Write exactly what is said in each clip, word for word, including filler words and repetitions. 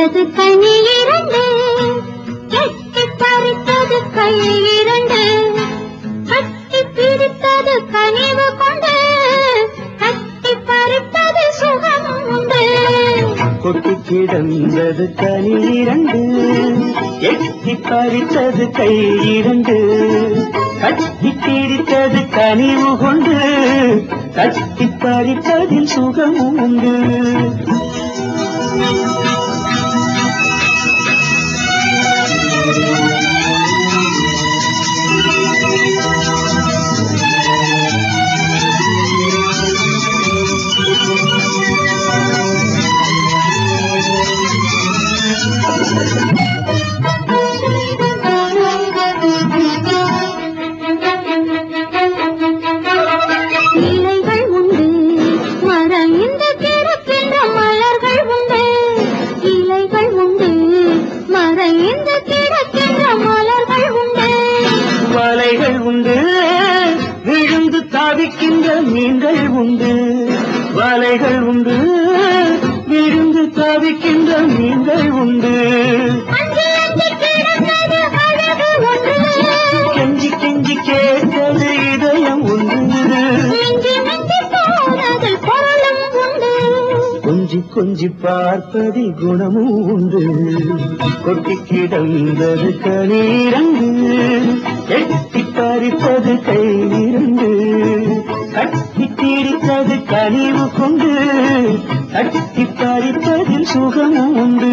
கிடந்தது கனி இரண்டு, எட்டி பறித்தது கை இரண்டு, கட்டி பிடித்தது கனிவு கொண்டு, கட்டி பறித்தது சுகம் உண்டு. கொட்டி கிடந்தது கனி இரண்டு, எட்டி பறித்தது கை இரண்டு, கட்டி பிடித்தது கனிவு கொண்டு, கட்டி பறித்ததில் சுகம் உண்டு. இலைகள் உண்டு, மறைந்து கிடக்கின்ற மலர்கள் உண்டு. இலைகள் உண்டு, மறைந்து கிடக்கின்ற மலர்கள் உண்டு. வலைகள் உண்டு, விழுந்து தாவிக்கின்ற மீன்கள் உண்டு. வலைகள் உண்டு, விழுந்து தாவிக்கின்ற மீன்கள் உண்டு. அஞ்சி அஞ்சி கிடந்தது அழகு ஒன்று, கெஞ்சி கெஞ்சி கேட்டது இதயம் உண்டு. மிஞ்சி மிஞ்சி போனது பொருளும் உண்டு. கொஞ்சி கொஞ்சி பார்ப்பதி குணமும் உண்டு. கொட்டி கிடந்தது கனீரண்டு, எட்டி பறிப்பது கை இரண்டு, கட்டி பிடித்தது கனிவு கொண்டு, கட்டி பறிப்பதில் சுகமும் உண்டு.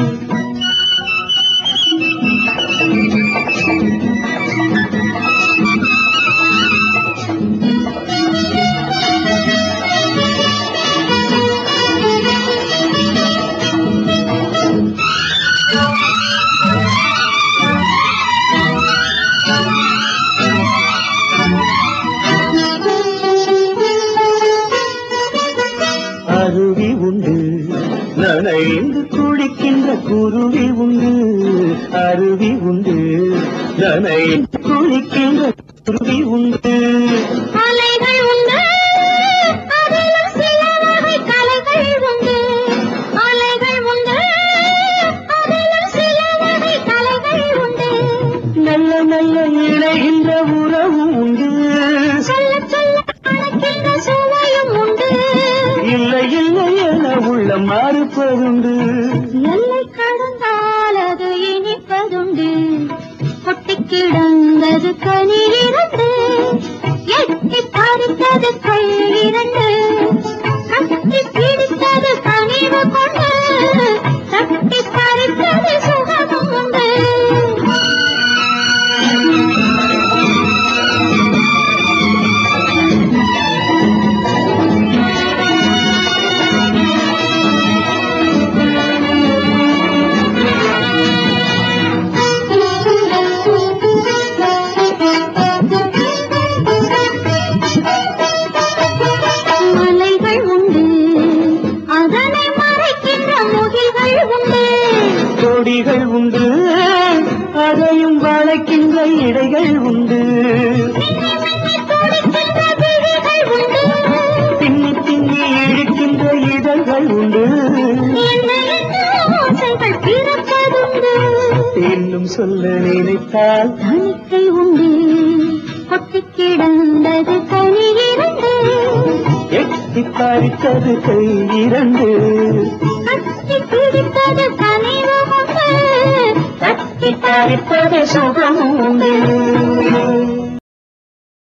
அருவி உண்டு, நனைந்து குளிக்கின்ற குருவி உண்டு. அருவி உண்டு, நனைந்து குளிக்கின்ற குருவி உண்டு. அலைகள் உண்டு, அதிலும் சில வகை கலைகள் உண்டு. அலைகள் உண்டு, அதிலும் சில வகை கலைகள் உண்டு. நல்ல நல்ல இணைகின்ற உறவும் உண்டு. சொல்ல சொல்ல அழைக்கின்ற சுவையும் உண்டு. இல்லை இல்லை என உள்ள மாறுப்பதுண்டு. எல்லை கடந்தால் அது இனிப்பதுண்டு. கொட்டி கிடந்தது கனி இரண்டு, எட்டி பறித்தது கை இரண்டு, கட்டி பிடித்தது கனிவு கொண்டு, கட்டி பறித்தது சுகமும் உண்டு. மலைகள் உண்டு, அதனை மறைக்கின்ற முகில்கள் உண்டு. கொடிகள் உண்டு, அதையும் வளைக்கின்ற இடைகள் உண்டு. துடிக்கின்ற விழிகள் உண்டு. திண்ணி திண்ணி இழுக்கின்ற இதழ்கள் உண்டு. என்ன என்ன ஓசைகள் பிறப்பதுண்டு. இன்னும் சொல்ல நினைத்தால் தணிக்கை உண்டு, கொட்டி கிடந்தது கனி இரண்டு, எட்டி பறித்தது கை இரண்டு, கட்டி பிடித்தது கனிவு கொண்டு, கட்டி பறிப்பது சுகம் உண்டு.